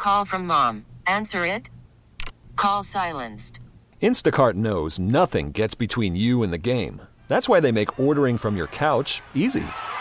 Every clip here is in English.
Call from mom. Answer it. Call silenced. Instacart knows nothing gets between you and the game. That's why they make ordering from your couch easy.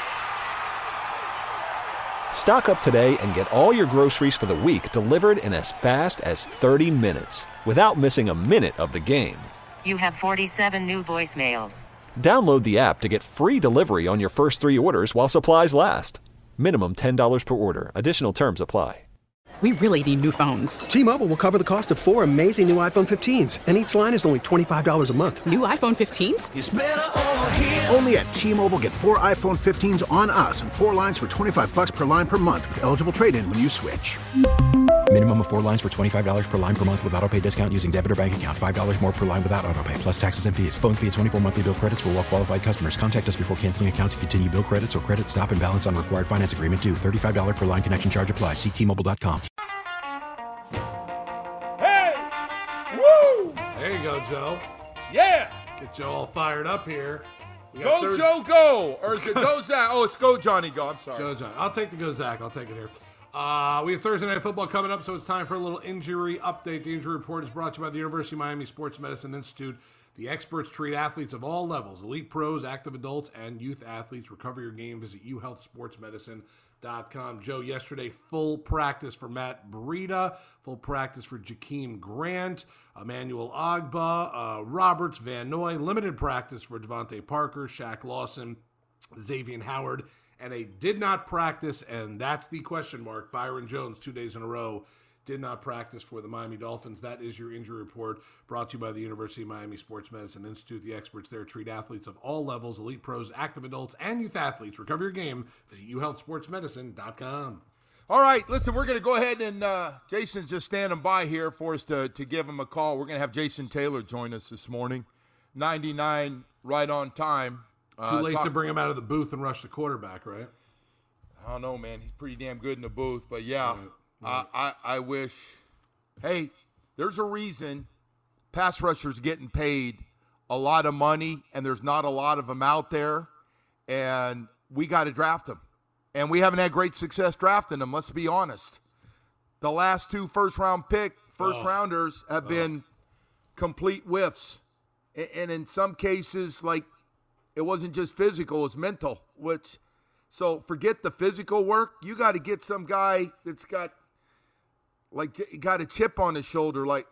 Stock up today and get all your groceries for the week delivered in as fast as 30 minutes without missing a minute of the game. You have 47 new voicemails. Download the app to get free delivery on your first 3 orders while supplies last. Minimum $10 per order. Additional terms apply. We really need new phones. T-Mobile will cover the cost of 4 amazing new iPhone 15s, and each line is only $25 a month. New iPhone 15s? It's better over here. Only at T-Mobile, get 4 iPhone 15s on us and 4 lines for $25 per line per month with eligible trade-in when you switch. Minimum of 4 lines for $25 per line per month with autopay discount using debit or bank account. $5 more per line without autopay, plus taxes and fees. Phone fee at 24 monthly bill credits for well-qualified customers. Contact us before canceling account to continue bill credits or credit stop and balance on required finance agreement due. $35 per line connection charge applies. See T-Mobile.com. Hey! Woo! There you go, Joe. Yeah! Get Joe all fired up here. Go, Joe, go! Or is it go, Zach? Oh, it's go, Johnny, go. I'm sorry. Joe, Johnny. I'll take the go, Zach. I'll take it here. We have Thursday Night Football coming up, so it's time for a little injury update. The injury report is brought to you by the University of Miami Sports Medicine Institute. The experts treat athletes of all levels, elite pros, active adults, and youth athletes. Recover your game. Visit uhealthsportsmedicine.com. Joe, yesterday, full practice for Matt Breida, full practice for Jakeem Grant, Emmanuel Agba, Roberts, Van Noy, limited practice for Devontae Parker, Shaq Lawson, Xavier Howard, and they did not practice, and that's the question mark. Byron Jones, 2 days in a row, did not practice for the Miami Dolphins. That is your injury report brought to you by the University of Miami Sports Medicine Institute. The experts there treat athletes of all levels, elite pros, active adults, and youth athletes. Recover your game. Visit uhealthsportsmedicine.com. All right, listen, we're going to go ahead and Jason's just standing by here for us to give him a call. We're going to have Jason Taylor join us this morning. 99 right on time. Too late to bring him out of the booth and rush the quarterback, right? I don't know, man. He's pretty damn good in the booth. But, yeah, right. I wish – hey, there's a reason pass rushers getting paid a lot of money, and there's not a lot of them out there, and we got to draft them. And we haven't had great success drafting them, let's be honest. The last 2 first-rounders have been complete whiffs. And in some cases, like, it wasn't just physical, it was mental, so forget the physical work. You got to get some guy that's got a chip on his shoulder. Like,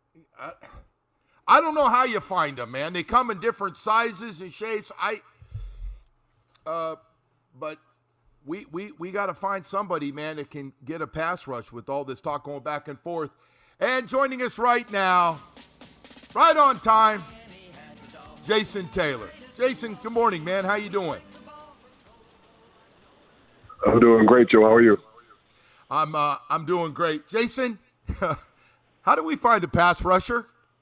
I don't know how you find them, man. They come in different sizes and shapes. But we got to find somebody, man, that can get a pass rush with all this talk going back and forth. And joining us right now, right on time, Jason Taylor. Jason, good morning, man. How you doing? I'm doing great, Joe. How are you? I'm doing great. Jason, how do we find a pass rusher?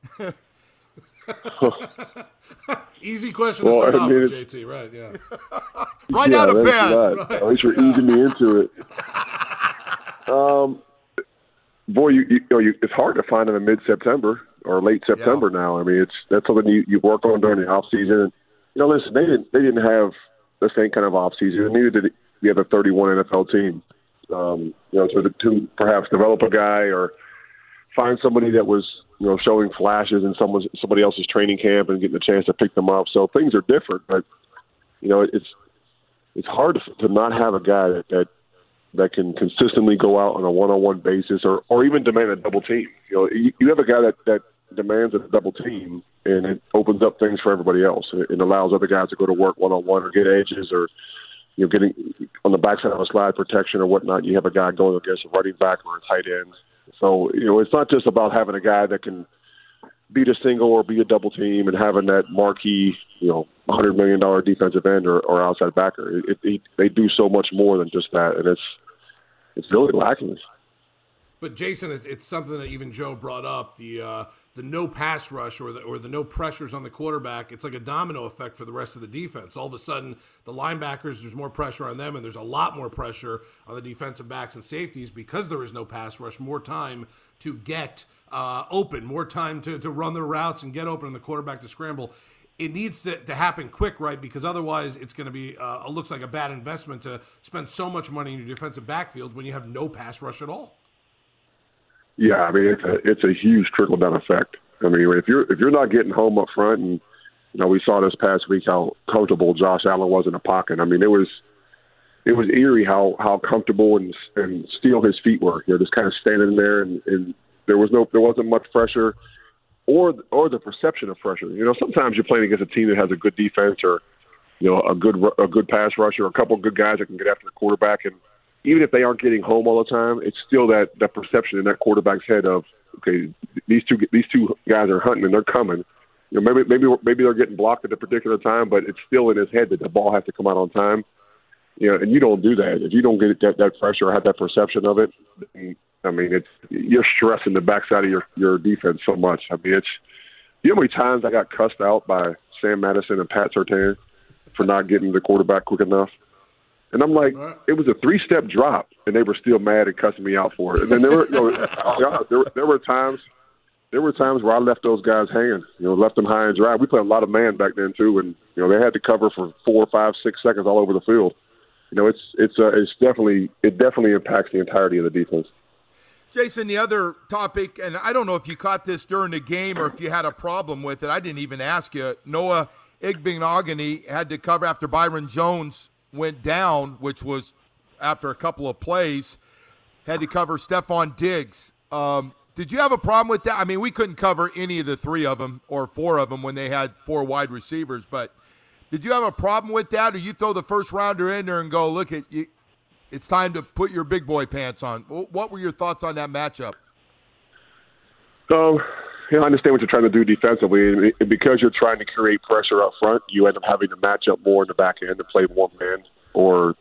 Easy question to start off with, JT, right? Yeah. Right out of bed. Right. At least you're easing me into it. Boy, it's hard to find them in mid-September or late September now. I mean, that's something you work on during the off season. Listen, they didn't have the same kind of off season. Neither did the other 31 NFL teams. To perhaps develop a guy or find somebody that was showing flashes in somebody else's training camp and getting a chance to pick them up. So things are different, but it's hard to not have a guy that can consistently go out on a one-on-one basis or even demand a double team. You have a guy that demands a double team, and it opens up things for everybody else. It allows other guys to go to work one-on-one or get edges or getting on the backside of a slide protection or whatnot. You have a guy going against a running back or a tight end. So, it's not just about having a guy that can beat a single or be a double team and having that marquee, $100 million defensive end or outside backer. They do so much more than just that, and it's really lacking. But Jason, it's something that even Joe brought up, the no pass rush or the no pressures on the quarterback. It's like a domino effect for the rest of the defense. All of a sudden, the linebackers, there's more pressure on them, and there's a lot more pressure on the defensive backs and safeties because there is no pass rush. More time to get open, more time to run their routes and get open, and the quarterback to scramble. It needs to happen quick, right? Because otherwise, it's going to be it looks like a bad investment to spend so much money in your defensive backfield when you have no pass rush at all. Yeah, I mean it's a huge trickle down effect. I mean, if you're not getting home up front, and we saw this past week how comfortable Josh Allen was in the pocket. I mean, it was eerie how comfortable and still his feet were. Just kind of standing there, and there wasn't much pressure, or the perception of pressure. Sometimes you're playing against a team that has a good defense, or a good pass rusher, or a couple of good guys that can get after the quarterback, and even if they aren't getting home all the time, it's still that perception in that quarterback's head of, okay, these two guys are hunting and they're coming. Maybe they're getting blocked at a particular time, but it's still in his head that the ball has to come out on time. And you don't do that. If you don't get that pressure or have that perception of it, I mean, you're stressing the backside of your defense so much. I mean, how many times I got cussed out by Sam Madison and Pat Surtain for not getting the quarterback quick enough? And I'm like, it was a 3-step drop, and they were still mad and cussing me out for it. And then there were times where I left those guys hanging, left them high and dry. We played a lot of man back then too, and they had to cover for 4, 5, 6 seconds all over the field. It definitely impacts the entirety of the defense. Jason, the other topic, and I don't know if you caught this during the game or if you had a problem with it. I didn't even ask you. Noah Igbinoghene had to cover after Byron Jones went down, which was after a couple of plays, had to cover Stephon Diggs. Did you have a problem with that? I mean, we couldn't cover any of the 3 of them or 4 of them when they had 4 wide receivers, but did you have a problem with that, or you throw the first rounder in there and go, look, it's time to put your big boy pants on? What were your thoughts on that matchup? I understand what you're trying to do defensively, and because you're trying to create pressure up front, you end up having to match up more in the back end and play one man or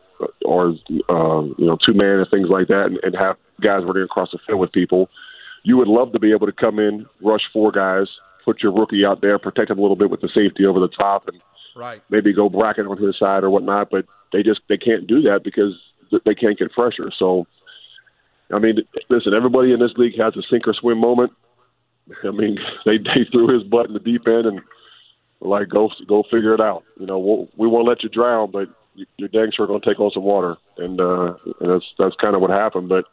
2 man and things like that, and have guys running across the field with people. You would love to be able to come in, rush 4 guys, put your rookie out there, protect him a little bit with the safety over the top, and maybe go bracket onto his side or whatnot. But they can't do that because they can't get pressure. So, I mean, listen, everybody in this league has a sink or swim moment. I mean, they threw his butt in the deep end and go figure it out. We won't let you drown, but you're dang sure going to take on some water, and that's kind of what happened. But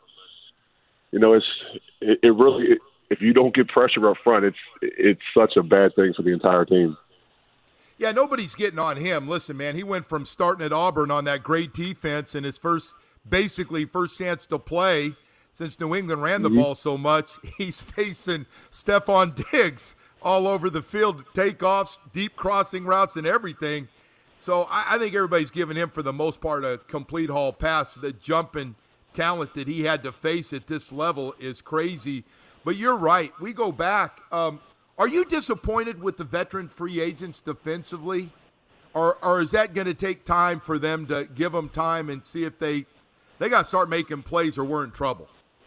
it really, if you don't get pressure up front, it's such a bad thing for the entire team. Yeah, nobody's getting on him. Listen, man, he went from starting at Auburn on that great defense and his first chance to play since New England ran the ball so much. He's facing Stephon Diggs all over the field, takeoffs, deep crossing routes, and everything. So I think everybody's giving him, for the most part, a complete hall pass. The jumping talent that he had to face at this level is crazy. But you're right. We go back. Are you disappointed with the veteran free agents defensively? Or is that going to take time for them to give them time and see if they got to start making plays or we're in trouble?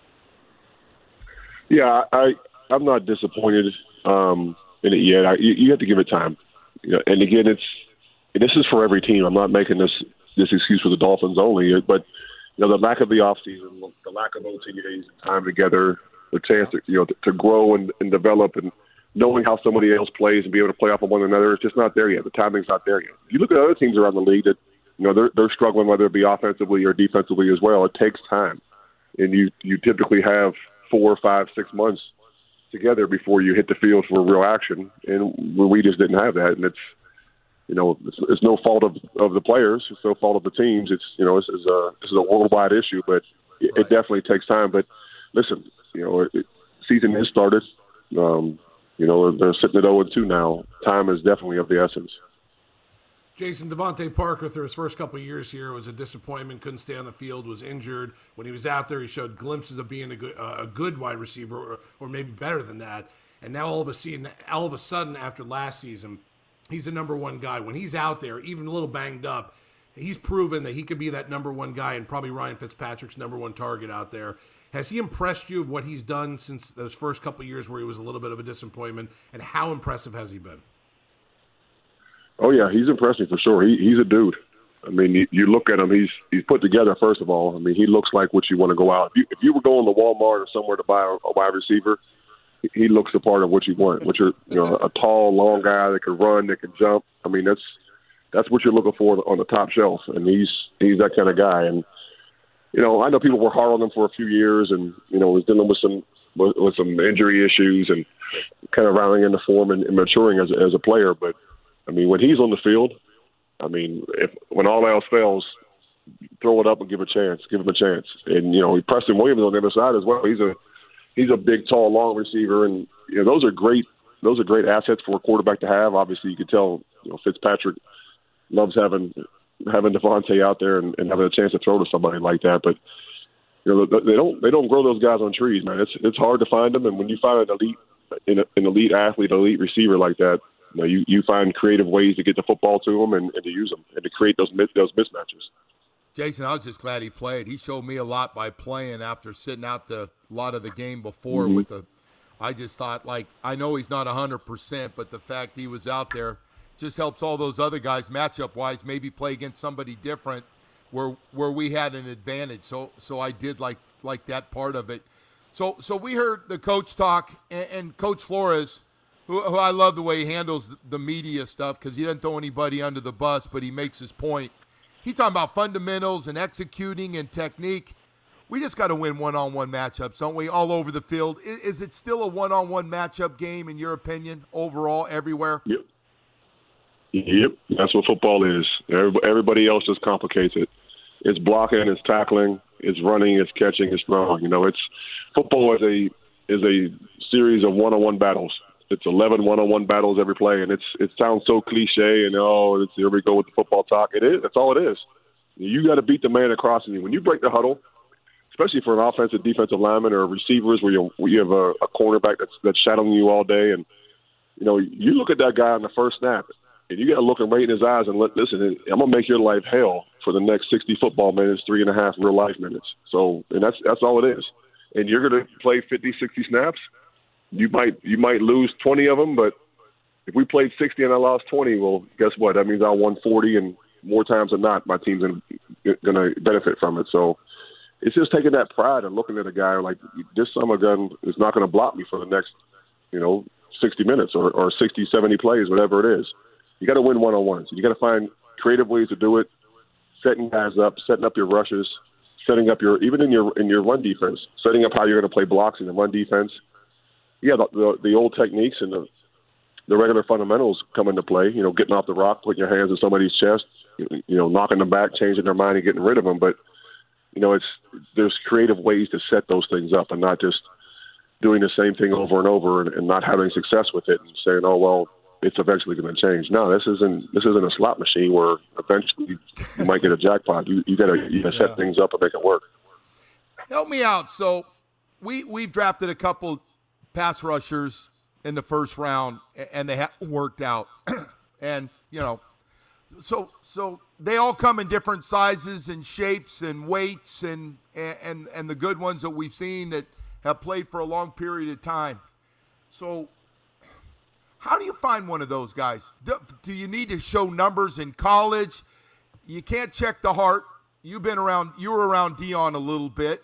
Yeah, I'm not disappointed in it yet. You have to give it time. And again, this is for every team. I'm not making this excuse for the Dolphins only, but the lack of the offseason, the lack of OTAs, time together, the chance to grow and develop, and knowing how somebody else plays and be able to play off of one another, it's just not there yet. The timing's not there yet. You look at other teams around the league that they're struggling, whether it be offensively or defensively as well. It takes time, and you typically have 4, 5, 6 months together before you hit the field for real action, and we just didn't have that. And it's no fault of the players. It's no fault of the teams. This is a worldwide issue, but it definitely takes time. But listen, season has started. They're sitting at 0-2 now. Time is definitely of the essence. Jason, Devontae Parker, through his first couple of years here, was a disappointment. Couldn't stay on the field, was injured. When he was out there, he showed glimpses of being a good wide receiver, or maybe better than that. And now all of a sudden, after last season, he's the number 1 guy. When he's out there, even a little banged up, he's proven that he could be that number 1 guy and probably Ryan Fitzpatrick's number 1 target out there. Has he impressed you of what he's done since those first couple of years where he was a little bit of a disappointment, and how impressive has he been? Oh, yeah, he's impressed me for sure. He's a dude. I mean, you look at him, he's put together, first of all. I mean, he looks like what you want to go out. If you were going to Walmart or somewhere to buy a wide receiver, he looks the part of what you want, which are a tall, long guy that can run, that can jump. I mean, that's what you're looking for on the top shelf, and he's that kind of guy. And I know people were hard on him for a few years, and was dealing with some with some injury issues and kind of rounding into form and maturing as a player. But I mean, when he's on the field, I mean, when all else fails, throw it up and give him a chance. And Preston Williams on the other side as well. He's a big, tall, long receiver, and those are great assets for a quarterback to have. Obviously, you could tell Fitzpatrick loves having Devontae out there and having a chance to throw to somebody like that. But they don't grow those guys on trees, man. It's hard to find them, and when you find an elite athlete, elite receiver like that, you find creative ways to get the football to them and to use them and to create those mismatches. Jason, I was just glad he played. He showed me a lot by playing after sitting out a lot of the game before. I just thought, I know he's not 100%, but the fact he was out there just helps all those other guys matchup-wise maybe play against somebody different where we had an advantage. So I did like that part of it. So we heard the coach talk, and Coach Flores, who I love the way he handles the media stuff because he doesn't throw anybody under the bus, but he makes his point. He's talking about fundamentals and executing and technique. We just got to win one-on-one matchups, don't we, all over the field? Is it still a one-on-one matchup game, in your opinion, overall, everywhere? Yep. That's what football is. Everybody else just complicates it. It's blocking, it's tackling, it's running, it's catching, it's throwing. Football is a series of one-on-one battles. It's 11 one-on-one battles every play, and it sounds so cliche and here we go with the football talk. It is. That's all it is. You got to beat the man across you. When you break the huddle, especially for an offensive, defensive lineman or receivers where you have a cornerback that's shadowing you all day, and you look at that guy on the first snap, and you got to look him right in his eyes and listen. I'm gonna make your life hell for the next 60 football minutes, 3.5 real life minutes. So, and that's all it is. And you're gonna play 50, 60 snaps. You might lose 20 of them, but if we played 60 and I lost 20, well, guess what? That means I won 40, and more times than not, my team's going to benefit from it. So it's just taking that pride and looking at a guy like this son of a gun is not going to block me for the next, 60 minutes or 60, 70 plays, whatever it is. You got to win one-on-ones. You got to find creative ways to do it, setting guys up, setting up your rushes, setting up even in your run defense, setting up how you're going to play blocks in the run defense. Yeah, the old techniques and the regular fundamentals come into play. Getting off the rock, putting your hands in somebody's chest, knocking them back, changing their mind, and getting rid of them. But there's creative ways to set those things up, and not just doing the same thing over and over and not having success with it and saying, "Oh well, it's eventually going to change." No, this isn't a slot machine where eventually you might get a jackpot. You got to set things up and make it work. Help me out. So we've drafted a couple pass rushers in the first round, and they haven't worked out. And, so they all come in different sizes and shapes and weights and the good ones that we've seen that have played for a long period of time. So how do you find one of those guys? Do you need to show numbers in college? You can't check the heart. You were around Deion a little bit.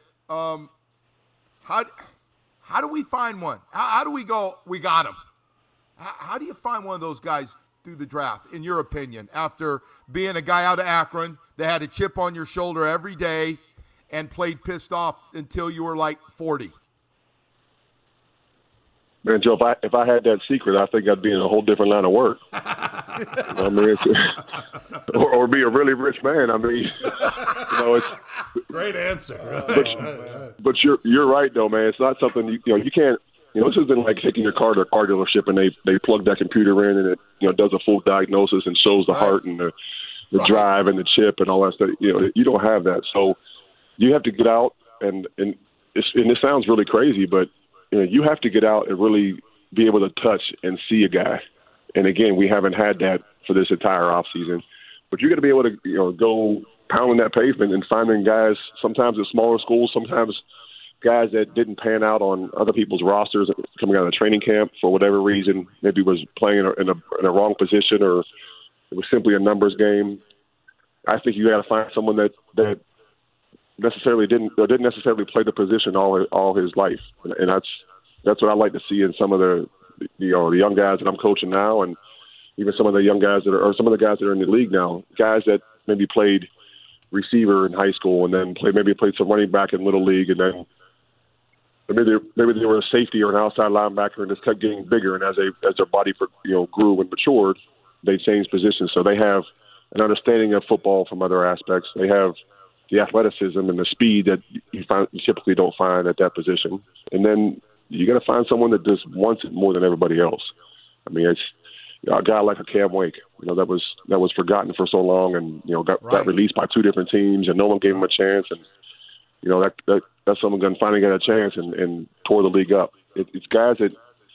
How do we find one? How do we go, we got him? How do you find one of those guys through the draft, in your opinion, after being a guy out of Akron that had a chip on your shoulder every day and played pissed off until you were like 40? Man, Joe, if I had that secret, I think I'd be in a whole different line of work. Or be a really rich man. I mean, it's great answer. But you're right though, man. It's not something you can't. This isn't like taking your car to a car dealership and they plug that computer in and it does a full diagnosis and shows the heart and the drive and the chip and all that stuff. You don't have that, so you have to get out and it sounds really crazy, but you have to get out and really be able to touch and see a guy. And again, we haven't had that for this entire offseason. But you got to be able to go pounding that pavement and finding guys, sometimes at smaller schools, sometimes guys that didn't pan out on other people's rosters coming out of training camp for whatever reason, maybe was playing in a wrong position or it was simply a numbers game. I think you got to find someone that necessarily didn't necessarily play the position all his life, and that's what I like to see in some of the young guys that I'm coaching now, and even some of the young guys some of the guys that are in the league now, guys that maybe played receiver in high school and then played some running back in little league, and then maybe they were a safety or an outside linebacker and just kept getting bigger. And as their body grew and matured, they changed positions. So they have an understanding of football from other aspects. They have the athleticism and the speed that you typically don't find at that position. And then you got to find someone that just wants it more than everybody else. I mean, it's a guy like a Cam Wake, that was forgotten for so long, and got released by 2 different teams, and no one gave him a chance. And that's someone going to finally get a chance and tore the league up. It's guys that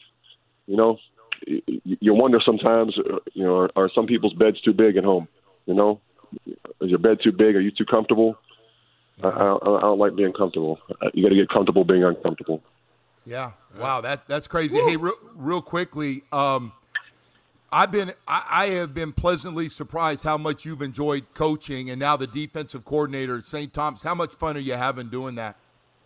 you wonder sometimes, are some people's beds too big at home? Is your bed too big? Are you too comfortable? I don't like being comfortable. You got to get comfortable being uncomfortable. Yeah. Wow. That's crazy. Woo. Hey, real quickly, I have been pleasantly surprised how much you've enjoyed coaching, and now the defensive coordinator at St. Thomas. How much fun are you having doing that?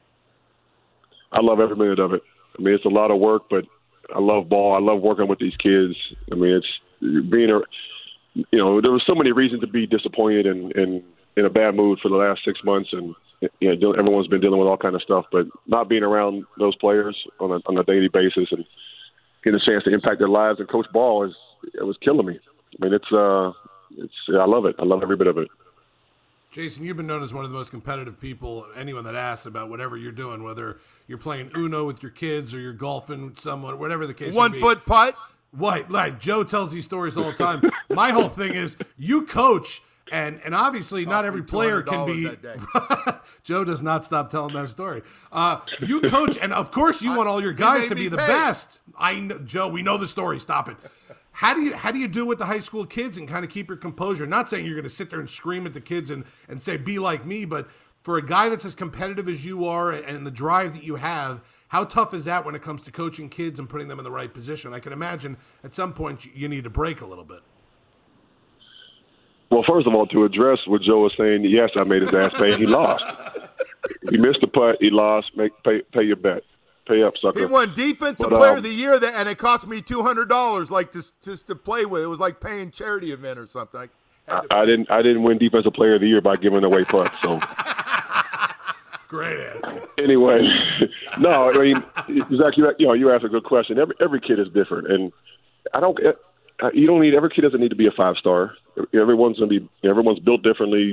I love every minute of it. I mean, it's a lot of work, but I love ball. I love working with these kids. I mean, it's being there was so many reasons to be disappointed and in a bad mood for the last 6 months, and everyone's been dealing with all kind of stuff. But not being around those players on a daily basis and getting a chance to impact their lives and coach ball it was killing me. I mean, I love it. I love every bit of it. Jason, you've been known as one of the most competitive people. Anyone that asks about whatever you're doing, whether you're playing Uno with your kids or you're golfing with someone, whatever the case may be. 1-foot putt. What? Like Joe tells these stories all the time. My whole thing is you coach, and obviously not every player can be. Joe does not stop telling that story. You coach, and of course you want all your guys to be the best. I know, Joe. We know the story. Stop it. How do you do with the high school kids and kind of keep your composure? Not saying you're going to sit there and scream at the kids and say, be like me, but for a guy that's as competitive as you are and the drive that you have, how tough is that when it comes to coaching kids and putting them in the right position? I can imagine at some point you need to break a little bit. Well, first of all, to address what Joe was saying, yes, I made his ass pay. He lost. He missed the putt. He lost. Pay your bet. Pay up, sucker. He won Defensive Player of the Year, and it cost me $200, like just to play with. It was like paying charity event or something. I didn't win Defensive Player of the Year by giving away putts. So great answer. Anyway, no, I mean, Zach, you asked a good question. Every kid is different, and every kid doesn't need to be a 5-star. Everyone's built differently,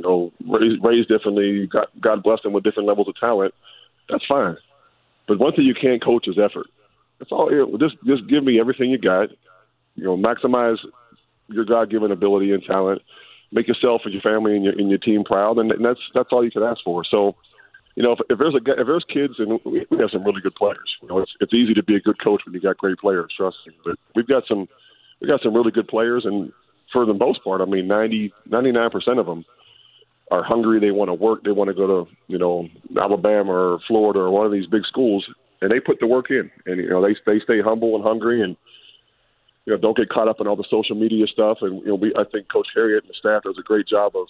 raised differently. God blessed them with different levels of talent. That's fine. But one thing you can't coach is effort. That's all. Just give me everything you got. Maximize your God-given ability and talent. Make yourself and your family and your team proud, and that's all you can ask for. So, if there's kids, and we have some really good players. It's easy to be a good coach when you got great players. Trust me. But we've got some really good players, and for the most part, I mean, 99% of them are hungry. They want to work. They want to go to, Alabama or Florida or one of these big schools, and they put the work in. And, they stay humble and hungry and, don't get caught up in all the social media stuff. And, I think Coach Harriet and the staff does a great job of,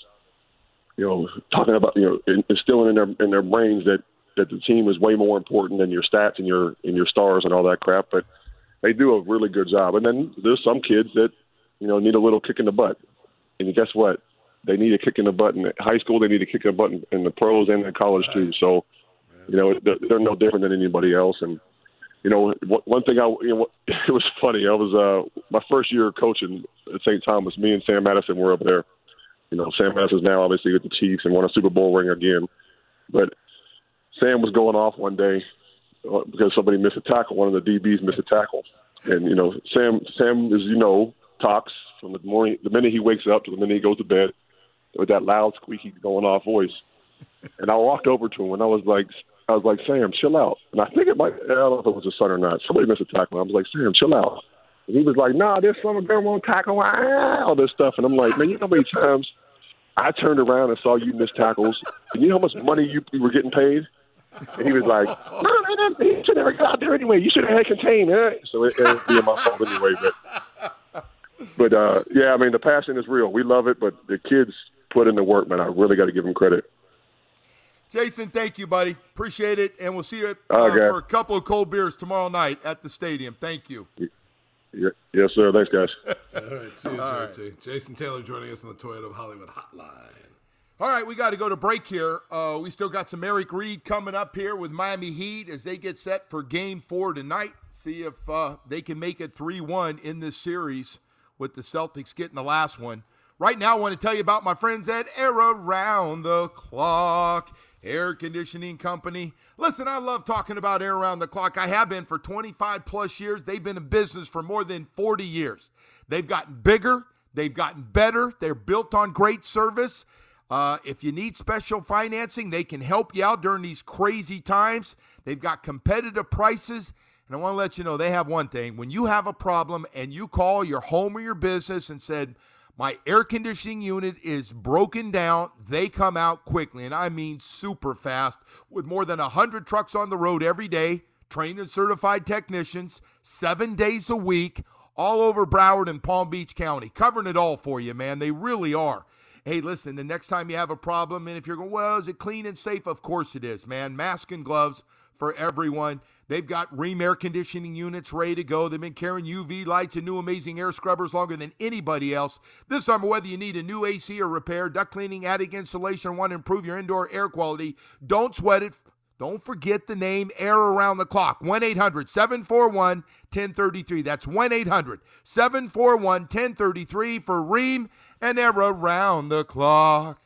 talking about, instilling in their brains that the team is way more important than your stats and your stars and all that crap. But they do a really good job. And then there's some kids that, need a little kick in the butt. And guess what? They need a kick in the butt in high school. They need a kick in the butt in the pros and in college too. So, they're no different than anybody else. And, one thing it was funny. I was my first year coaching at St. Thomas. Me and Sam Madison were up there. Sam Madison's now obviously with the Chiefs and won a Super Bowl ring again. But Sam was going off one day because somebody missed a tackle. One of the DBs missed a tackle. And, Sam, as talks from the minute he wakes up to the minute he goes to bed with that loud, squeaky, going off voice. And I walked over to him and I was like, Sam, chill out. And I think I don't know if it was his son or not. Somebody missed a tackle. I was like, Sam, chill out. And he was like, nah, this son of a gun won't tackle, all this stuff. And I'm like, man, you know how many times I turned around and saw you miss tackles? And you know how much money you were getting paid? And he was like, no, you should never got out there anyway. You should have had contained. So it ended up being my fault anyway. But yeah, I mean, the passion is real. We love it, but the kids put in the work, man. I really got to give them credit. Jason, thank you, buddy. Appreciate it. And we'll see you for a couple of cold beers tomorrow night at the stadium. Thank you. Yes, sir. Thanks, guys. All right. See you, JT. Jason Taylor joining us on the Toyota of Hollywood Hotline. All right, we got to go to break here. We still got some Eric Reid coming up here with Miami Heat as they get set for Game 4 tonight. See if they can make it 3-1 in this series with the Celtics getting the last one. Right now, I want to tell you about my friends at Air Around the Clock Air Conditioning Company. Listen, I love talking about Air Around the Clock. I have been for 25-plus years. They've been in business for more than 40 years. They've gotten bigger. They've gotten better. They're built on great service. If you need special financing, they can help you out during these crazy times. They've got competitive prices. And I want to let you know, they have one thing. When you have a problem and you call your home or your business and said, my air conditioning unit is broken down, they come out quickly. And I mean super fast, with more than 100 trucks on the road every day, trained and certified technicians, 7 days a week, all over Broward and Palm Beach County, covering it all for you, man. They really are. Hey, listen, the next time you have a problem, and if you're going, well, is it clean and safe? Of course it is, man. Mask and gloves for everyone. They've got Rheem air conditioning units ready to go. They've been carrying UV lights and new amazing air scrubbers longer than anybody else. This summer, whether you need a new AC or repair, duct cleaning, attic installation, or want to improve your indoor air quality, don't sweat it. Don't forget the name Air Around the Clock, 1-800-741-1033. That's 1-800-741-1033 for Rheem and Air Around the Clock.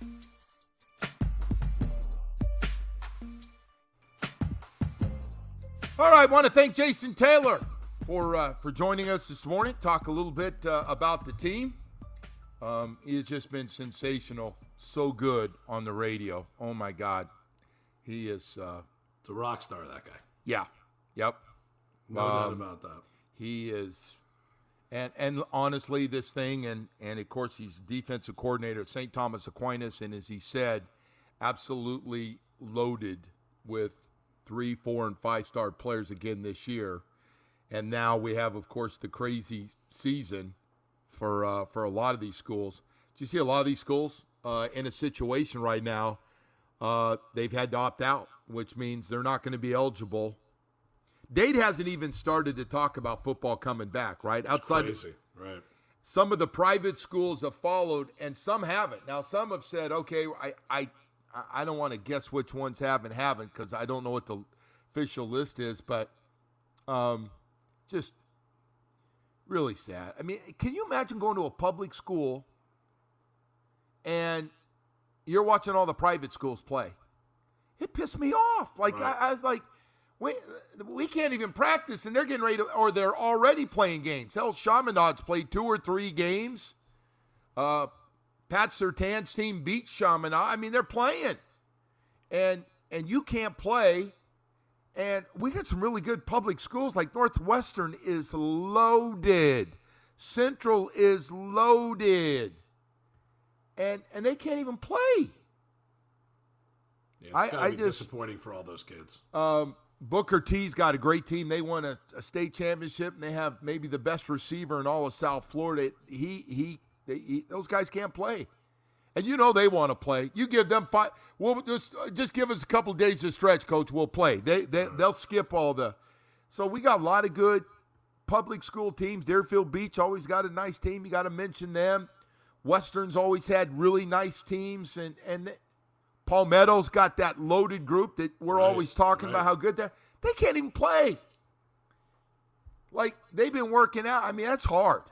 All right, I want to thank Jason Taylor for joining us this morning. Talk a little bit about the team. He has just been sensational, so good on the radio. Oh, my God. He is It's a rock star, that guy. Yeah. Yep. No doubt about that. He is. And honestly, this thing, and of course, he's defensive coordinator at St. Thomas Aquinas, and as he said, absolutely loaded with 3, 4, and 5-star players again this year. And now we have, of course, the crazy season for a lot of these schools. Do you see a lot of these schools in a situation right now? They've had to opt out, which means they're not going to be eligible. Dade hasn't even started to talk about football coming back, right? Outside crazy, right? Some of the private schools have followed, and some haven't. Now, some have said, okay, I don't want to guess which ones have and haven't because I don't know what the official list is, but just really sad. I mean, can you imagine going to a public school and you're watching all the private schools play? It pissed me off. Like, right. I was like, we can't even practice, and they're getting ready to, or they're already playing games. Hell, Chaminade's played 2 or 3 games. Pat Surtan's team beat Chaminade. I mean, they're playing. And you can't play. And we got some really good public schools. Like Northwestern is loaded. Central is loaded. And they can't even play. Yeah, it's gotta be disappointing for all those kids. Booker T's got a great team. They won a state championship, and they have maybe the best receiver in all of South Florida. Those guys can't play. And you know they want to play. You give them 5. We'll just give us a couple of days to stretch, Coach. We'll play. They'll skip all the. So we got a lot of good public school teams. Deerfield Beach always got a nice team. You got to mention them. Western's always had really nice teams, and Palmetto's got that loaded group that we're always talking about how good they're. They can't even play. Like, they've been working out. I mean, that's hard.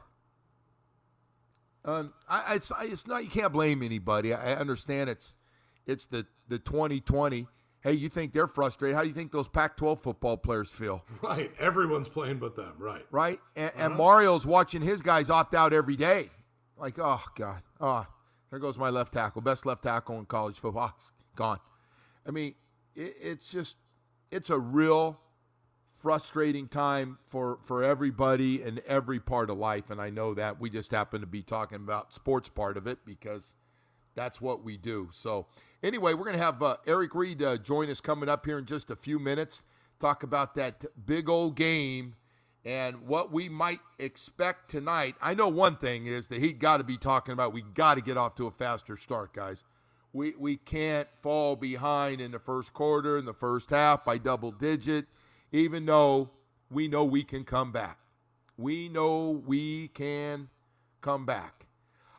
It's not. You can't blame anybody. I understand it's the 2020. Hey, you think they're frustrated? How do you think those Pac-12 football players feel? Right. Everyone's playing but them. Right. Right. And Mario's watching his guys opt out every day. Like, oh God, there goes my left tackle, best left tackle in college football. Gone. I mean, it's a real frustrating time for everybody in every part of life, and I know that. We just happen to be talking about sports part of it because that's what we do. So anyway, we're going to have Eric Reid join us coming up here in just a few minutes, talk about that big old game and what we might expect tonight. I know one thing is that he got to be talking about we got to get off to a faster start, guys. We can't fall behind in the first quarter, in the first half by double digit, even though we know we can come back. We know we can come back.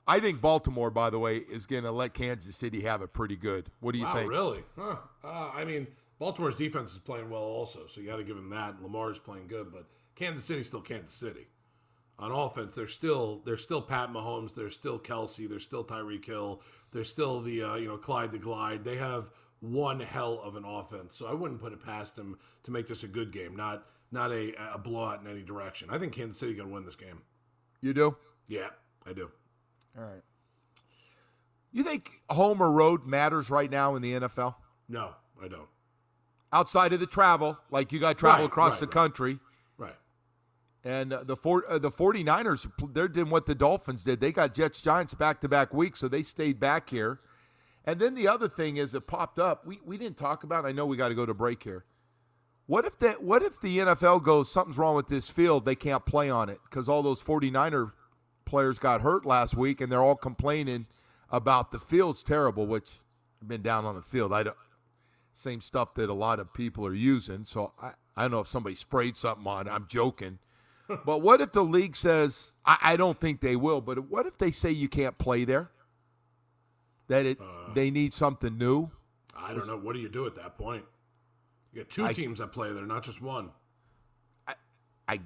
I think Baltimore, by the way, is going to let Kansas City have it pretty good. What do you think? Really? Huh. I mean, Baltimore's defense is playing well also, so you got to give them that. Lamar's playing good, but Kansas City's still Kansas City. On offense, they're still Pat Mahomes, there's still Kelsey, there's still Tyreek Hill, there's still the Clyde the Glide. They have one hell of an offense, so I wouldn't put it past them to make this a good game, not a blowout in any direction. I think Kansas City going to win this game. You do? Yeah, I do. All right. You think home or road matters right now in the NFL? No, I don't. Outside of the travel, like you got to travel across the country. Right. And the 49ers, they're doing what the Dolphins did. They got Jets-Giants back-to-back weeks, so they stayed back here. And then the other thing is it popped up. We didn't talk about it. I know we got to go to break here. What if the NFL goes, something's wrong with this field, they can't play on it because all those 49er players got hurt last week, and they're all complaining about the field's terrible, which I've been down on the field. Same stuff that a lot of people are using, so I don't know if somebody sprayed something on it. I'm joking. But what if the league says, I don't think they will, but what if they say you can't play there? That they need something new? I don't know. What do you do at that point? You got two teams that play there, not just one. I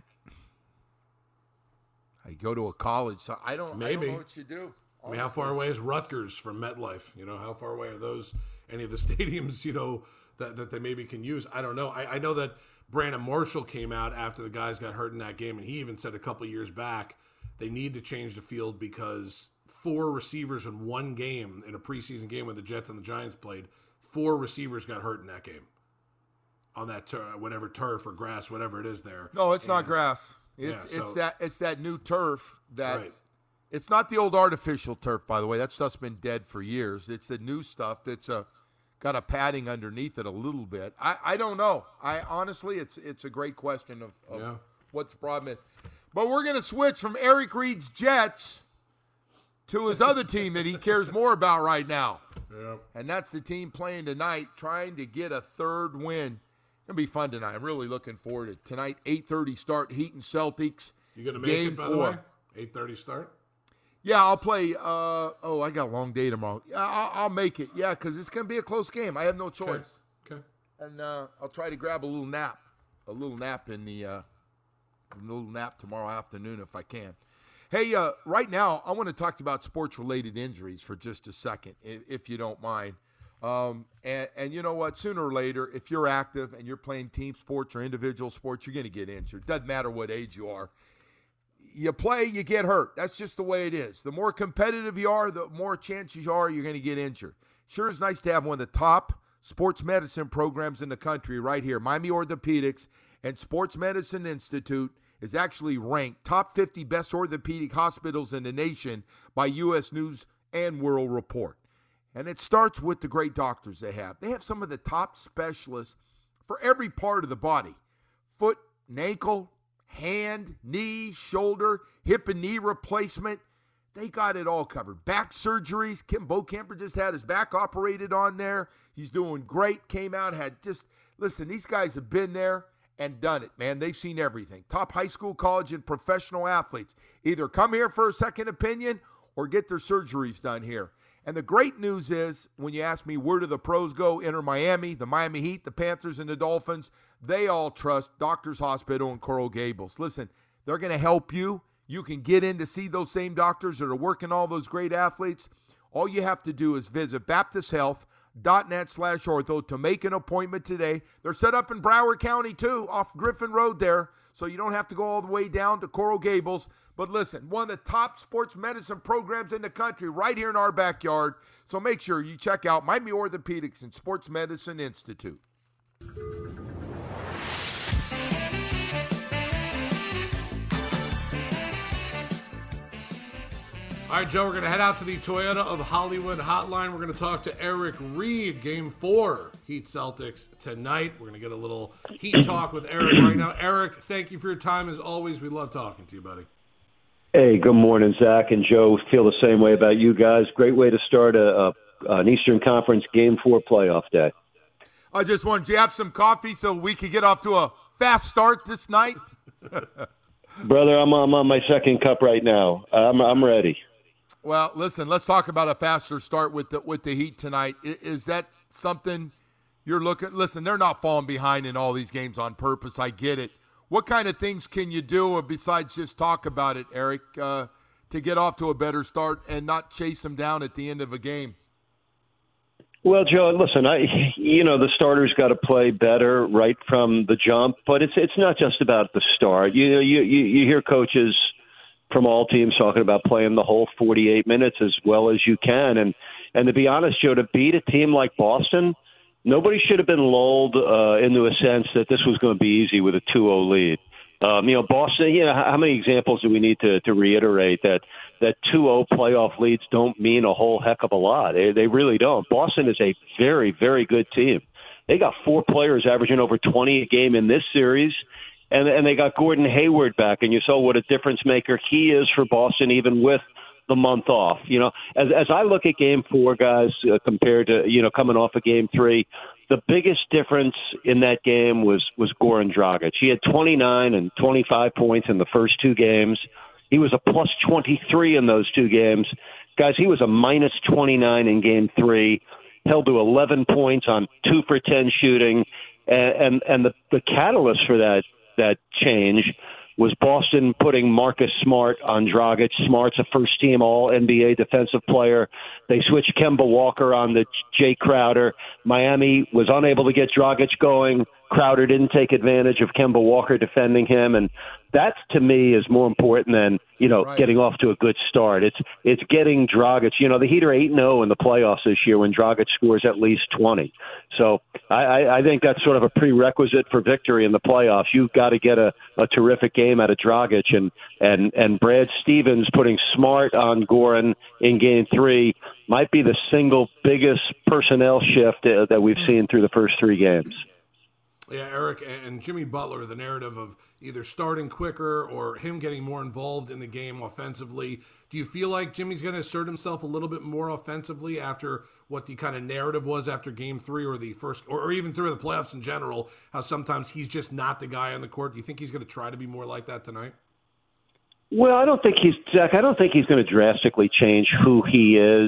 go to a college, so I don't know what you do. I mean, how far away is Rutgers from MetLife? How far away are any of the stadiums, that they maybe can use? I don't know. I know that Brandon Marshall came out after the guys got hurt in that game, and he even said a couple years back they need to change the field because 4 receivers in one game, in a preseason game when the Jets and the Giants played, 4 receivers got hurt in that game on that whatever turf or grass, whatever it is there. No, it's not grass. It's that new turf that right. It's not the old artificial turf, by the way. That stuff's been dead for years. It's the new stuff that's got a padding underneath it a little bit. I don't know. Honestly, it's a great question of what the problem is. But we're going to switch from Eric Reed's Jets to his other team that he cares more about right now. Yeah. And that's the team playing tonight, trying to get a third win. It's going to be fun tonight. I'm really looking forward to it. Tonight, 8:30 start, Heat and Celtics. You going to make it, by the way? 8:30 start? Yeah, I'll play. I got a long day tomorrow. Yeah, I'll make it. Yeah, because it's going to be a close game. I have no choice. Okay. And I'll try to grab a little nap tomorrow afternoon if I can. Hey, right now, I want to talk about sports-related injuries for just a second, if you don't mind. And you know what? Sooner or later, if you're active and you're playing team sports or individual sports, you're going to get injured. Doesn't matter what age you are. You play, you get hurt. That's just the way it is. The more competitive you are, the more chances you are you're going to get injured. Sure is nice to have one of the top sports medicine programs in the country right here. Miami Orthopedics and Sports Medicine Institute is actually ranked top 50 best orthopedic hospitals in the nation by U.S. News and World Report. And it starts with the great doctors they have. They have some of the top specialists for every part of the body. Foot and ankle, hand, knee, shoulder, hip and knee replacement. They got it all covered. Back surgeries. Bo Kemper just had his back operated on there. He's doing great. Came out, listen, these guys have been there and done it, man. They've seen everything. Top high school, college, and professional athletes either come here for a second opinion or get their surgeries done here. And the great news is, when you ask me where do the pros go, enter Miami, the Miami Heat, the Panthers, and the Dolphins, they all trust Doctors Hospital and Coral Gables. Listen, they're going to help you. You can get in to see those same doctors that are working all those great athletes. All you have to do is visit BaptistHealth.net/ortho to make an appointment today. They're set up in Broward County, too, off Griffin Road there, so you don't have to go all the way down to Coral Gables. But listen, one of the top sports medicine programs in the country right here in our backyard. So make sure you check out Miami Orthopedics and Sports Medicine Institute. All right, Joe, we're going to head out to the Toyota of Hollywood hotline. We're going to talk to Eric Reed, Game 4, Heat Celtics tonight. We're going to get a little Heat talk with Eric right now. Eric, thank you for your time. As always, we love talking to you, buddy. Hey, good morning, Zach and Joe. Feel the same way about you guys. Great way to start an Eastern Conference Game 4 playoff day. I just wanted you to have some coffee so we could get off to a fast start this night. Brother, I'm on my second cup right now. I'm ready. Well, listen, let's talk about a faster start with the Heat tonight. Is that something you're looking? Listen, they're not falling behind in all these games on purpose. I get it. What kind of things can you do besides just talk about it, Eric, to get off to a better start and not chase them down at the end of a game? Well, Joe, listen, the starters got to play better right from the jump, but it's not just about the start. You hear coaches from all teams talking about playing the whole 48 minutes as well as you can, and to be honest, Joe, to beat a team like Boston, nobody should have been lulled into a sense that this was going to be easy with a 2-0 lead. Boston, how many examples do we need to reiterate that 2-0 playoff leads don't mean a whole heck of a lot? They really don't. Boston is a very, very good team. They got 4 players averaging over 20 a game in this series, and they got Gordon Hayward back, and you saw what a difference maker he is for Boston even with the month off. As I look at Game 4, guys, compared to, coming off of Game 3, the biggest difference in that game was Goran Dragic. He had 29 and 25 points in the first 2 games. He was a plus 23 in those 2 games. Guys, he was a minus 29 in Game 3, held to 11 points on 2 for 10 shooting. And the catalyst for that change was Boston putting Marcus Smart on Dragic. Smart's a first-team All-NBA defensive player. They switched Kemba Walker on to Jay Crowder. Miami was unable to get Dragic going. Crowder didn't take advantage of Kemba Walker defending him, and that, to me, is more important than, right, getting off to a good start. It's getting Dragic. The Heat are 8-0 in the playoffs this year when Dragic scores at least 20. So I think that's sort of a prerequisite for victory in the playoffs. You've got to get a terrific game out of Dragic, and Brad Stevens putting Smart on Goran in Game 3 might be the single biggest personnel shift that we've seen through the first 3 games. Yeah, Eric, and Jimmy Butler, the narrative of either starting quicker or him getting more involved in the game offensively. Do you feel like Jimmy's going to assert himself a little bit more offensively after what the kind of narrative was after Game 3 or the first, or even through the playoffs in general, how sometimes he's just not the guy on the court? Do you think he's going to try to be more like that tonight? Well, I don't think he's going to drastically change who he is.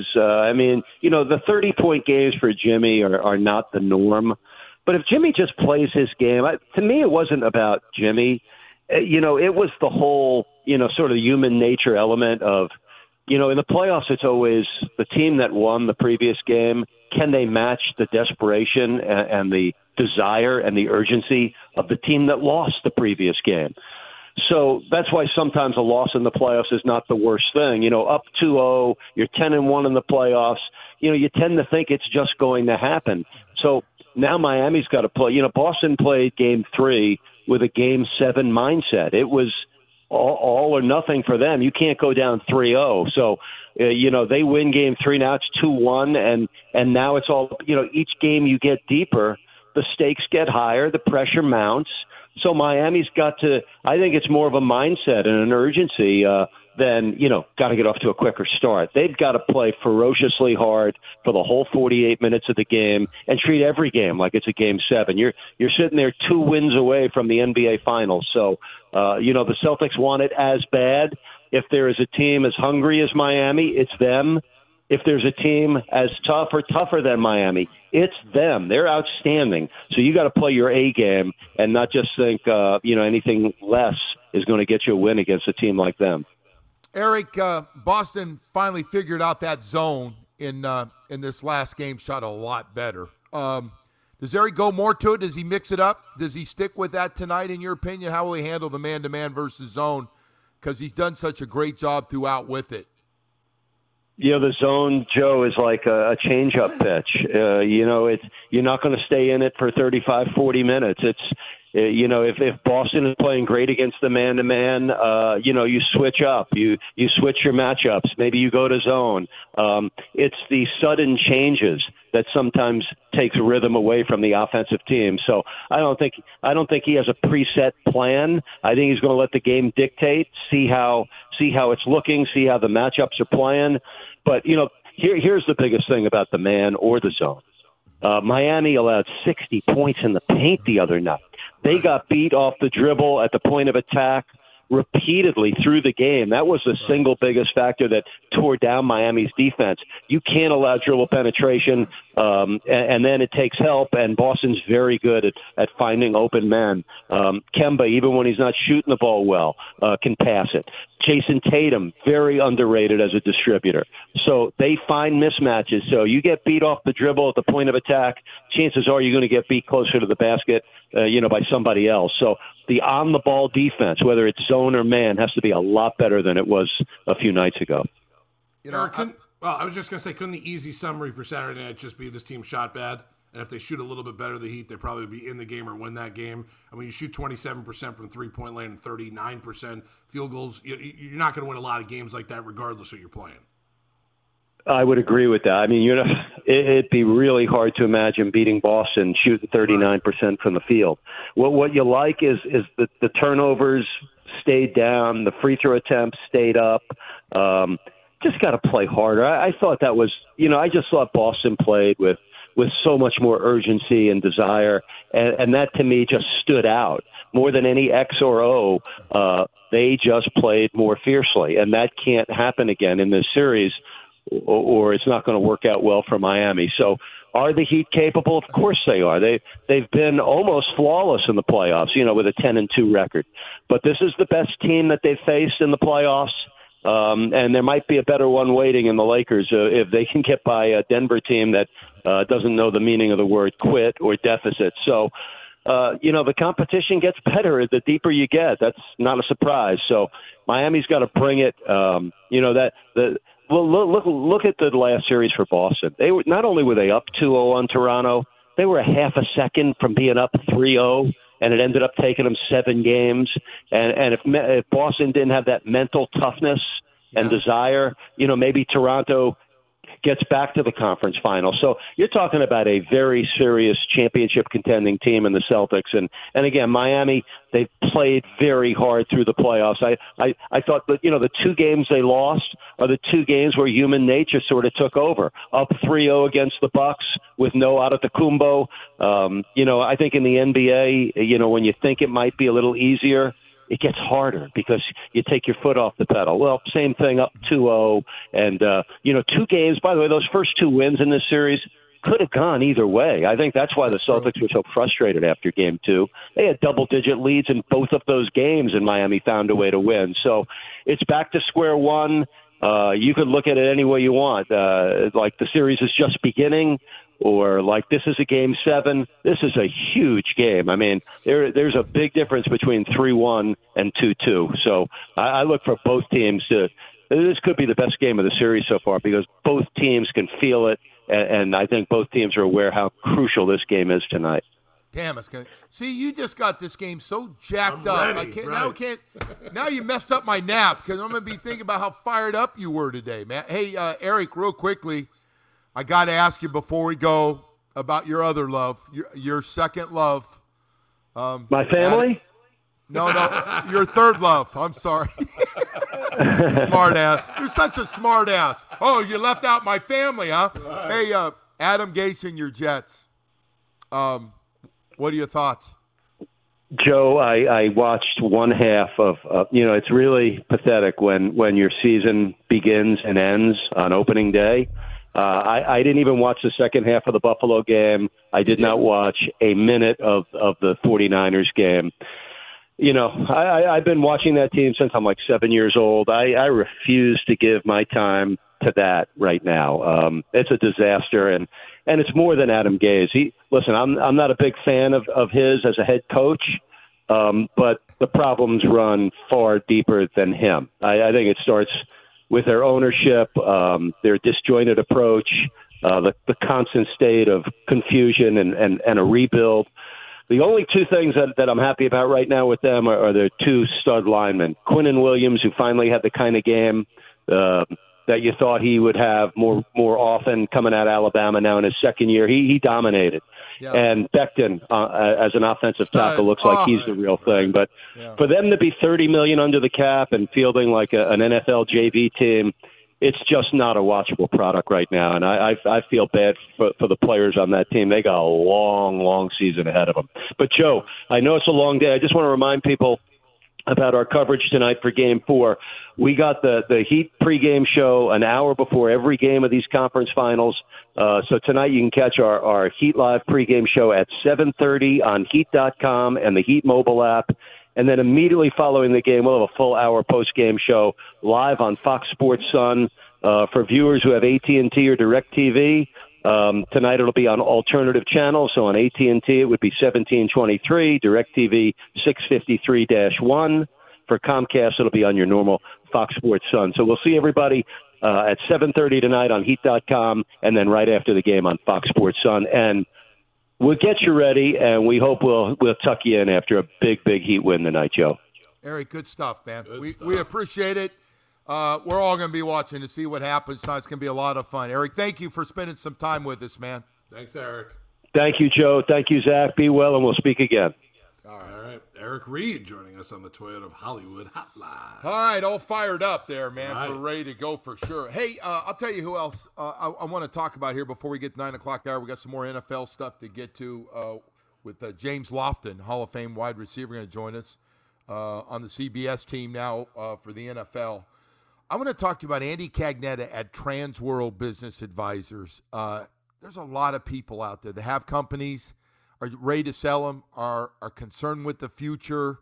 The 30-point games for Jimmy are not the norm. But if Jimmy just plays his game, to me, it wasn't about Jimmy. It was the whole, sort of human nature element of, in the playoffs, it's always the team that won the previous game. Can they match the desperation and the desire and the urgency of the team that lost the previous game? So that's why sometimes a loss in the playoffs is not the worst thing. Up 2-0, you're 10-1 in the playoffs. You tend to think it's just going to happen. So now Miami's got to play. Boston played Game 3 with a Game 7 mindset. It was all or nothing for them. You can't go down 3-0. So, they win Game 3. Now it's 2-1, and now it's all, each game you get deeper, the stakes get higher, the pressure mounts. So Miami's got to, I think it's more of a mindset and an urgency than, got to get off to a quicker start. They've got to play ferociously hard for the whole 48 minutes of the game and treat every game like it's a Game 7. You're sitting there 2 wins away from the NBA Finals. So, the Celtics want it as bad. If there is a team as hungry as Miami, it's them. If there's a team as tough or tougher than Miami, it's them. They're outstanding. So you got to play your A game and not just think, anything less is going to get you a win against a team like them. Eric, Boston finally figured out that zone in this last game, shot a lot better. Does Eric go more to it? Does he mix it up? Does he stick with that tonight, in your opinion? How will he handle the man-to-man versus zone? Because he's done such a great job throughout with it. The zone, Joe, is like a change-up pitch. You're not going to stay in it for 35, 40 minutes. It's, if Boston is playing great against the man-to-man, you switch up. You switch your matchups. Maybe you go to zone. It's the sudden changes that sometimes takes rhythm away from the offensive team. So I don't think he has a preset plan. I think he's going to let the game dictate, see how it's looking, see how the matchups are playing. But, here's the biggest thing about the man or the zone. Miami allowed 60 points in the paint the other night. They got beat off the dribble at the point of attack repeatedly through the game. That was the single biggest factor that tore down Miami's defense. You can't allow dribble penetration, and then it takes help, and Boston's very good at finding open men. Kemba, even when he's not shooting the ball well, can pass it. Jason Tatum, very underrated as a distributor. So they find mismatches. So you get beat off the dribble at the point of attack, chances are you're going to get beat closer to the basket, by somebody else. So the on-the-ball defense, whether it's zone or man, has to be a lot better than it was a few nights ago. I was just going to say, couldn't the easy summary for Saturday night just be this team shot bad? And if they shoot a little bit better, the Heat, they'd probably be in the game or win that game. I mean, you shoot 27% from three-point land and 39% field goals. You're not going to win a lot of games like that regardless of who you're playing. I would agree with that. I mean, it'd be really hard to imagine beating Boston shooting 39% from the field. What you like is the turnovers stayed down, the free throw attempts stayed up. Just got to play harder. I thought that was, I just thought Boston played with so much more urgency and desire, and that to me just stood out more than any X or O. They just played more fiercely, and that can't happen again in this series, or it's not going to work out well for Miami. So are the Heat capable? Of course they are. They've been almost flawless in the playoffs, with a 10-2 record. But this is the best team that they've faced in the playoffs, and there might be a better one waiting in the Lakers if they can get by a Denver team that doesn't know the meaning of the word quit or deficit. So, the competition gets better the deeper you get. That's not a surprise. So Miami's got to bring it. Look at the last series for Boston. They were not only were they up 2-0 on Toronto, they were a half a second from being up 3-0, and it ended up taking them 7 games. And if Boston didn't have that mental toughness and desire, maybe Toronto gets back to the conference final. So you're talking about a very serious championship contending team in the Celtics. And again, Miami, they played very hard through the playoffs. I thought that, the 2 games they lost are the 2 games where human nature sort of took over. Up 3-0 against the Bucks with no Antetokounmpo. I think in the NBA, when you think it might be a little easier, it gets harder because you take your foot off the pedal. Well, same thing, up 2-0. And, 2 games, by the way, those first 2 wins in this series could have gone either way. I think that's why the Celtics were so frustrated after Game 2. They had double-digit leads in both of those games, and Miami found a way to win. So it's back to square one. You could look at it any way you want. Like the series is just beginning, or like this is a Game 7. This is a huge game. I mean, there's a big difference between 3-1 and 2-2. So I look for both teams to – this could be the best game of the series so far because both teams can feel it, and I think both teams are aware how crucial this game is tonight. Damn, it's gonna see. You just got this game so jacked up. Now you messed up my nap because I'm gonna be thinking about how fired up you were today, man. Hey, Eric, real quickly, I got to ask you before we go about your other love, your second love. My family? No, your third love. I'm sorry. Smart ass. You're such a smart ass. Oh, you left out my family, huh? Right. Hey, Adam Gase and your Jets. What are your thoughts? Joe, I watched one half of, it's really pathetic when your season begins and ends on opening day. I didn't even watch the second half of the Buffalo game. I did not watch a minute of the 49ers game. I've been watching that team since I'm like 7 years old. I refuse to give my time to that right now. It's a disaster, and it's more than Adam Gase. Listen, I'm not a big fan of his as a head coach, but the problems run far deeper than him. I think it starts with their ownership, their disjointed approach, the constant state of confusion and a rebuild. The only 2 things that I'm happy about right now with them are their 2 stud linemen, Quinnen Williams, who finally had the kind of game that you thought he would have more often coming out of Alabama now in his second year. He dominated. Yeah. And Becton, as an offensive tackle, looks like he's the real thing. But for them to be $30 million under the cap and fielding like an NFL JV team, it's just not a watchable product right now. And I feel bad for the players on that team. They got a long, long season ahead of them. But, Joe, I know it's a long day. I just want to remind people about our coverage tonight for Game 4. We got the Heat pregame show an hour before every game of these conference finals. So tonight you can catch our Heat Live pregame show at 7:30 on Heat.com and the Heat mobile app. And then immediately following the game, we'll have a full hour postgame show live on Fox Sports Sun for viewers who have AT&T or DirecTV. Tonight it'll be on alternative channels. So on AT&T it would be 1723, DirecTV 653-1. For Comcast it'll be on your normal Fox Sports Sun. So we'll see everybody at 7:30 tonight on Heat.com and then right after the game on Fox Sports Sun. And we'll get you ready, and we hope we'll tuck you in after a big Heat win tonight, Joe. Eric, good stuff, man. We appreciate it. We're all going to be watching to see what happens. So it's going to be a lot of fun. Eric, thank you for spending some time with us, man. Thanks, Eric. Thank you, Joe. Thank you, Zach. Be well, and we'll speak again. All right. Eric Reed joining us on the Toyota of Hollywood Hotline. All right, all fired up there, man. Right. We're ready to go for sure. Hey, I'll tell you who else I want to talk about here before we get to 9 o'clock hour. We got some more NFL stuff to get to with James Lofton, Hall of Fame wide receiver, going to join us on the CBS team now for the NFL. I want to talk to you about Andy Cagnetta at Transworld Business Advisors. There's a lot of people out there that have companies, are ready to sell them, are concerned with the future,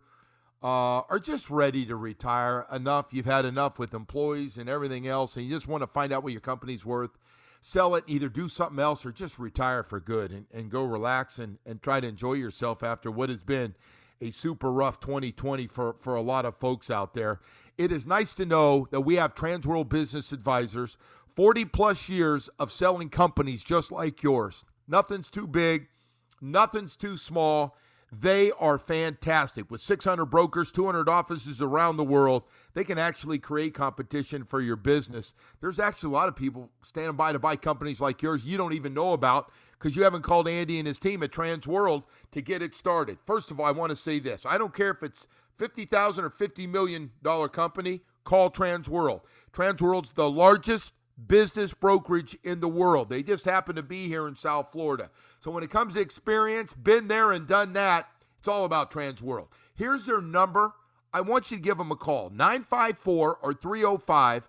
are just ready to retire. You've had enough with employees and everything else, and you just want to find out what your company's worth. Sell it, either do something else or just retire for good and go relax and try to enjoy yourself after what has been a super rough 2020 for a lot of folks out there. It is nice to know that we have Transworld Business Advisors, 40-plus years of selling companies just like yours. Nothing's too big. Nothing's too small. They are fantastic. With 600 brokers, 200 offices around the world, they can actually create competition for your business. There's actually a lot of people standing by to buy companies like yours you don't even know about because you haven't called Andy and his team at Transworld to get it started. First of all, I want to say this. I don't care if it's $50,000 or $50 million company, call Transworld. Transworld's the largest business brokerage in the world. They just happen to be here in South Florida. So when it comes to experience, been there and done that, it's all about Transworld. Here's their number. I want you to give them a call, 954 or 305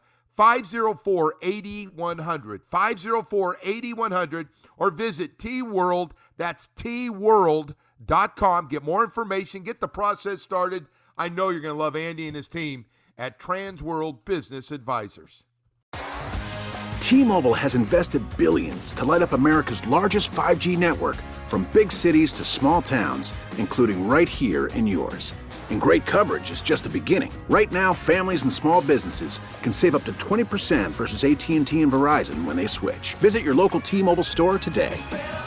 504-8100, 504-8100, or visit T-World, that's tworld.com. Get more information, get the process started. I know you're going to love Andy and his team at Transworld Business Advisors. T-Mobile has invested billions to light up America's largest 5G network, from big cities to small towns, including right here in yours. And great coverage is just the beginning. Right now, families and small businesses can save up to 20% versus AT&T and Verizon when they switch. Visit your local T-Mobile store today.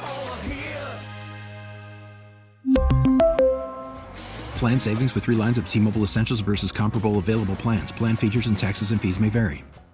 Plan savings with 3 lines of T-Mobile Essentials versus comparable available plans. Plan features and taxes and fees may vary.